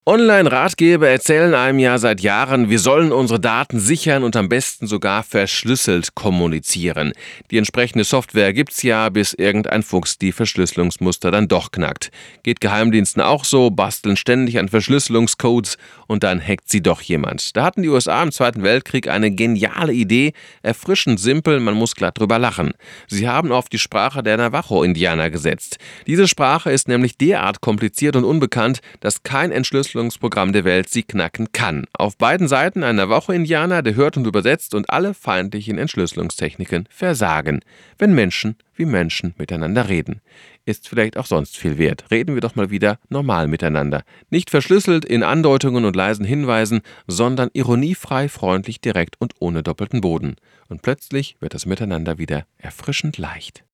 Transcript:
Online-Ratgeber erzählen einem ja seit Jahren, wir sollen unsere Daten sichern und am besten sogar verschlüsselt kommunizieren. Die entsprechende Software gibt's ja, bis irgendein Fuchs die Verschlüsselungsmuster dann doch knackt. Geht Geheimdiensten auch so, basteln ständig an Verschlüsselungscodes und dann hackt sie doch jemand. Da hatten die USA im Zweiten Weltkrieg eine geniale Idee, erfrischend simpel, man muss glatt drüber lachen. Sie haben auf die Sprache der Navajo-Indianer gesetzt. Diese Sprache ist nämlich derart kompliziert und unbekannt, dass kein Entschlüsselungsprogramm der Welt sie knacken kann. Auf beiden Seiten ein Navajo-Indianer, der hört und übersetzt und alle feindlichen Entschlüsselungstechniken versagen. Wenn Menschen wie Menschen miteinander reden. Ist vielleicht auch sonst viel wert. Reden wir doch mal wieder normal miteinander. Nicht verschlüsselt in Andeutungen und leisen Hinweisen, sondern ironiefrei, freundlich, direkt und ohne doppelten Boden. Und plötzlich wird das Miteinander wieder erfrischend leicht.